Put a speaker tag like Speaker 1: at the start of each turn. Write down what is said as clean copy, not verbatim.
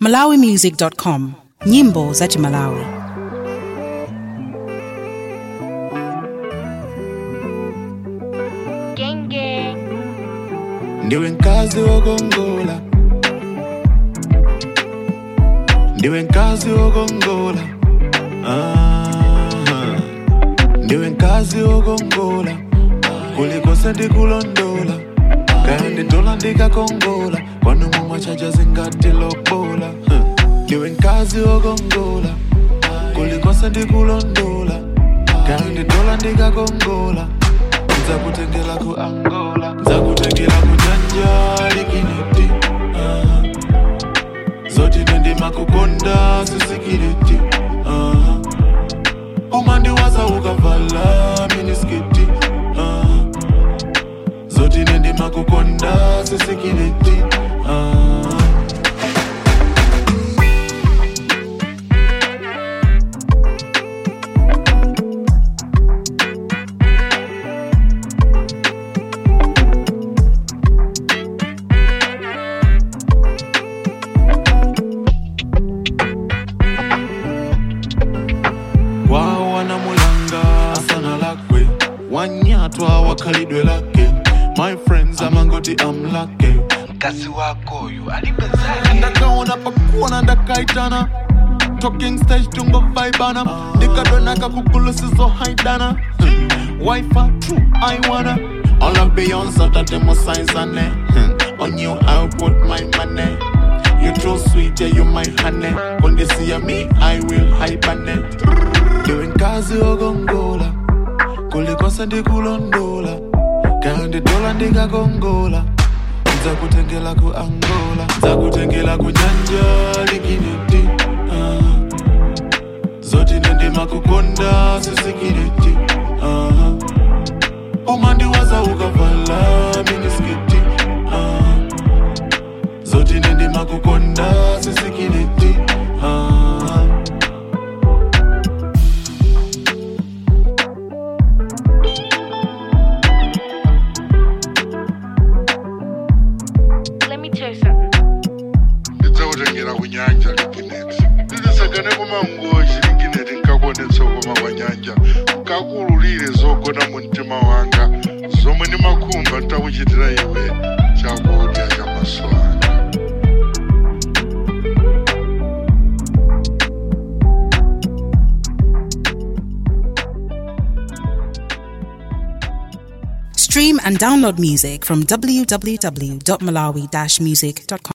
Speaker 1: malawimusic.com, nyimbo za Malawi.
Speaker 2: Genge
Speaker 3: Ndiwe nkazi wogongola, ndiwe nkazi wogongola, ndiwe nkazi wogongola, kuliko sendi kulondola, kandi dola ndika kongola, kwanu mama chaja zingati lobola. Ndiwe nkazi wogongola, kuliko sendi kulondola, kandi dola ndika kongola, nzakutengela ku Angola, nzakutengela ku Janja likiniti, zoti nendima kukonda sisikiriti, umandi waza ukavala miniskiti, zoti nendima kukonda sisikiriti, wanyatwa wakalidwe lake. My friends amangoti I'm lucky.
Speaker 4: Kasi wako yu alipezake
Speaker 3: Ndakaona pakuona ndakaitana, talking stage tungo vibana, ndikadona kakukulu sizo haidana, Wi-Fi true I wanna. All of Beyonce tatemo signs on it. On you I put my money. You too sweet, yeah you my honey. When they see me I will hibernate. Doing kazi ogongola, kuliko sendi kulondola, kandi dola ndika kongola, nzakutengela ku Angola, nzakutengela ku Janja likiniti, zoti nendima kukonda sisikiriti, umandi waza ukavala miniskiti, zoti nendima kukonda sisikiriti,
Speaker 2: Nitawutengela kunyanja likineti Ndisakane kumangoji likineti nkakondetsa koma kwa nyanja Nkakululire zogona mu mtima wanga Zomwe ni makumba ntakuchitira iwe chakudya cha maso anga
Speaker 1: Stream and download music from www.malawi-music.com.